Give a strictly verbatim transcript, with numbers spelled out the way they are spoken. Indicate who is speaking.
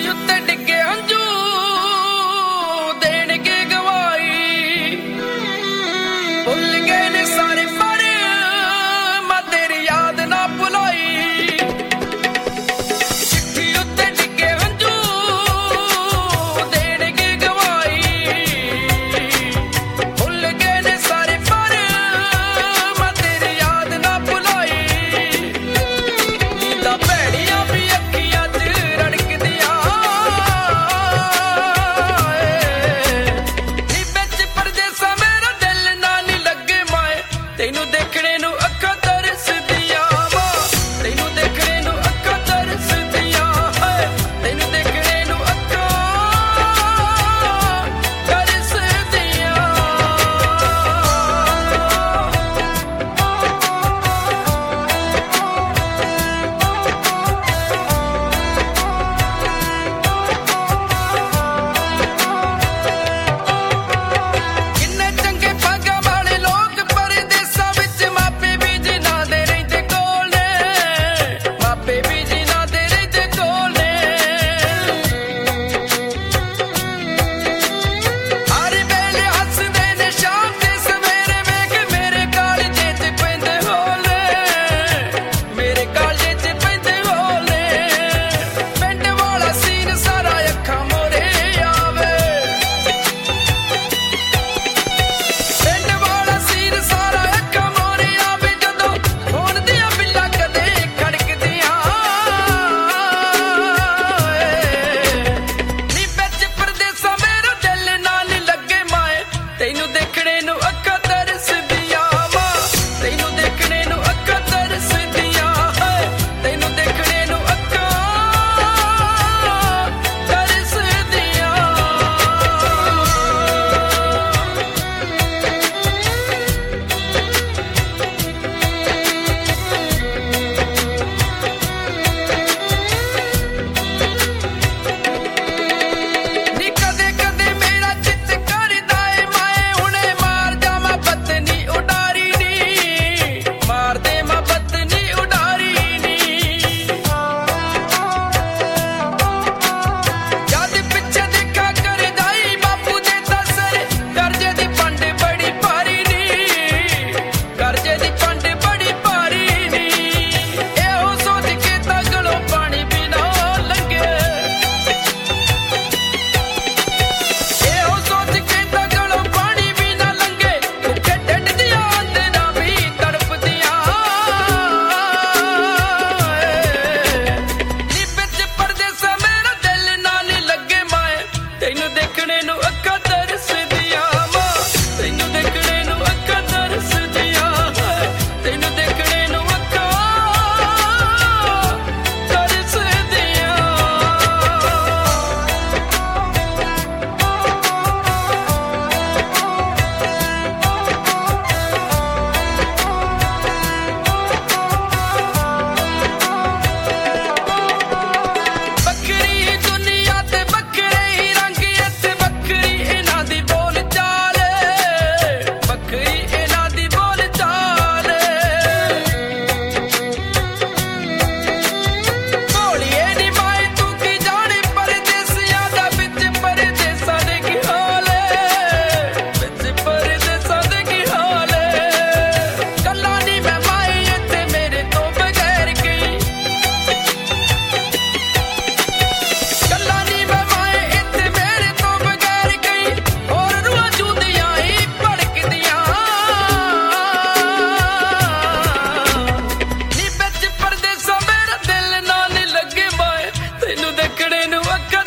Speaker 1: ਉੱਤੇ ਡਿੱਗੇ ਹੰਝੂ ਦੇਣਗੇ ਗਵਾਈ ਭੁੱਲ ਗਏ ਨੇ ਸਾਰੇ ਪਰ ਮੈਂ ਤੇਰੀ ਯਾਦ ਨਾ ਭੁਲਾਈ ਚਿੱਠੀ ਉੱਤੇ ਡਿੱਗੇ ਹੰਝੂ ਦੇਣਗੇ ਗਵਾਈ ਭੁੱਲ ਗਏ ਨੇ ਸਾਰੇ ਪਰ ਮੈਂ ਤੇਰੀ ਯਾਦ ਨਾ ਭੁਲਾਈ ਨੀਂਦਾਂ ਭੈੜੀਆਂ ਵੀ ਅੱਖੀਆਂ 'ਚ ਰੜਕਦੀਆਂ ਨੀ ਵਿੱਚ ਪਰਦੇਸਾਂ ਮੇਰਾ ਦਿਲ ਨਾ ਨੀ ਲੱਗੇ ਮਾਏ ਤੈਨੂੰ ਦੇਖਣੇ ਨੂੰ ਅੱਖਾਂ ਤਰਸਦੀਆਂ ਵਾ ਤੈਨੂੰ ਦੇਖਣੇ ਨੂੰ ਅੱਖਾਂ ਤਰਸਦੀਆਂ ਹੈ ਤੈਨੂੰ ਦੇਖਣੇ ਨੂੰ ਅੱਖਾਂ ਤਰਸਦੀਆਂ ਕਿੰਨੇ ਚੰਗੇ ਭਾਗਾਂ ਵਾਲੇ ਲੋਕ ਪਰਦੇਸਾਂ ਵਿੱਚ ਮਾਪੇ ਵੀ ਜਿਨ੍ਹਾਂ ਦੇ ਰਹਿੰਦੇ ਕੋਲ ਨੇ ਮਾਪੇ ਵੀ ਜਿਨ੍ਹਾਂ ਦੇ ਰਹਿੰਦੇ ਕੋਲ ਨੇ ਹਰ ਵੇਲੇ ਹੱਸਦੇ ਨੇ ਸ਼ਾਮ ਤੇ ਸਵੇਰੇ ਵੇਖ ਮੇਰੇ ਕਾਲਜੇ 'ਚ ਪੈਂਦੇ ਹੋਲੇ ਮੇਰੇ ਕਾਲਜੇ 'ਚ ਪੈਂਦੇ ਹੋਲੇ ਪਿੰਡ ਵਾਲਾ ਸੀਨ ਸਾਰਾ ਅੱਖਾਂ ਮੋਰੇ ਆਵੇ ਪਿੰਡ ਵਾਲਾ ਸੀਨ ਸਾਰਾ ਅੱਖਾਂ ਮੋਰੇ ਆਵੇ ਜਦੋਂ ਫੋਨ ਦੀਆਂ ਬਿੱਲਾਂ ਕਦੇ ਖੜਕਦੀਆਂ ਨੀ ਵਿੱਚ ਪਰਦੇਸਾਂ ਮੇਰਾ ਦਿਲ ਨਾ ਨੀ ਲੱਗੇ ਮਾਏ ਤੈਨੂੰ ਦੇਖਣੇ ਨੂੰ ਅੱਖਾਂ ਤਰਸਦੀਆਂ ਮਾਂ ਤੈਨੂੰ ਦੇਖਣੇ ਨੂੰ ਅੱਖਾਂ ਤਰਸਦੀਆਂ ਹੈ ਤੈਨੂੰ ਦੇਖਣੇ ਨੂੰ ਅੱਖਾਂ ਤਰਸਦੀਆਂ ਨੀ ਕਦੇ ਕਦੇ ਮੇਰਾ ਚਿੱਤ ਕਰਦਾ ਏ ਮਾਏ ਹੁਣੇ ਮਾਰ ਜਾਵਾਂ ਪਤਨੀ ਉਡਾਰੀ ਨੀ ਮਾਰ ਦੇ ਮੈਂ ਪਤਨੀ ਉਡਾਰੀ ਨੀ ਜਦ ਪਿੱਛੇ ਦੇਖਾ ਕਰ ਜਾਈ ਬਾਪੂ ਦੇ ਦਸਰ ਕਰਜ਼ੇ ਦੀ ਪੰਡ ਬੜੀ ਭਾਰੀ ਨੀ ਕਰਜ਼ੇ ਦੀ ਪੰਡ ਬੜੀ ਭਾਰੀ ਨੀ ਇਹੋ ਸੋਚ ਕੇ ਤਾਂ ਗਲੋਂ ਪਾਣੀ ਵੀ ਨਾ ਲੰਘੇ ਇਹੋ ਸੋਚ ਕੇ ਤਾਂ ਗਲੋਂ ਪਾਣੀ ਵੀ ਨਾ ਲੰਘੇ ਭੁੱਖੇ ਢਿੱਡ ਦੀਆਂ ਅੰਦਰਾਂ ਵੀ ਤੜਫਦੀਆਂ ਨੀ ਵਿੱਚ ਪਰਦੇਸਾਂ ਮੇਰਾ ਦਿਲ ਨਾ ਨੀ ਲੱਗੇ ਮਾਏ ਤੈਨੂੰ ਦੇਖਣੇ ਨੂੰ ਅੱਖਾਂ ਤਰਸਦੀਆਂ ਮਾਂ ਤੈਨੂੰ ਦੇਖਣੇ ਨੂੰ ਅੱਖਾਂ ਤਰਸਦੀਆਂ ਹੈ ਤੈਨੂੰ ਦੇਖਣੇ ਨੂੰ ਅੱਖਾਂ ਤਰਸਦੀਆਂ ਵੱਖਰੀ ਦੁਨੀਆ ਤੇ ਵੱਖਰੇ ਹੀ ਰੰਗ ਇੱਥੇ ਵੱਖਰੀ ਇਹਨਾਂ ਦੀ ਬੋਲ ਚਾਲ ਵੱਖਰੀ ਇਹਨਾਂ ਦੀ ਬੋਲ ਚਾਲ ਭੋਲੀਏ ਨੀ ਮਾਏ ਤੂੰ ਕੀ ਜਾਣੇ ਪਰਦੇਸੀਆਂ ਦਾ ਵਿੱਚ ਪਰਦੇਸਾਂ ਦੇ ਕੀ ਹਾਲ ਵਿੱਚ ਪਰਦੇਸਾਂ ਦੇ ਕੀ ਹਾਲ ਕੱਲਾ ਨੀ ਮੈਂ ਮਾਏ ਇੱਥੇ ਮੇਰੇ ਤੋਂ ਬਗੈਰ ਗਈ ਕੱਲਾ ਨੀ ਮੈਂ ਮਾਏ ਇੱਥੇ ਮੇਰੇ ਤੋਂ ਬਗੈਰ ਗਈ ਹੋਰ ਰੂਹਾਂ ਜੂਦੀਆਂ ਹੀ ਭੜਕਦੀਆਂ ਨੀ ਵਿੱਚ ਪਰਦੇਸਾਂ ਮੇਰਾ ਦਿਲ ਨਾ ਨੀ ਲੱਗੇ ਮਾਏ ਤੈਨੂੰ ਦੇਖਣੇ ਨੂੰ ਅੱਖਾਂ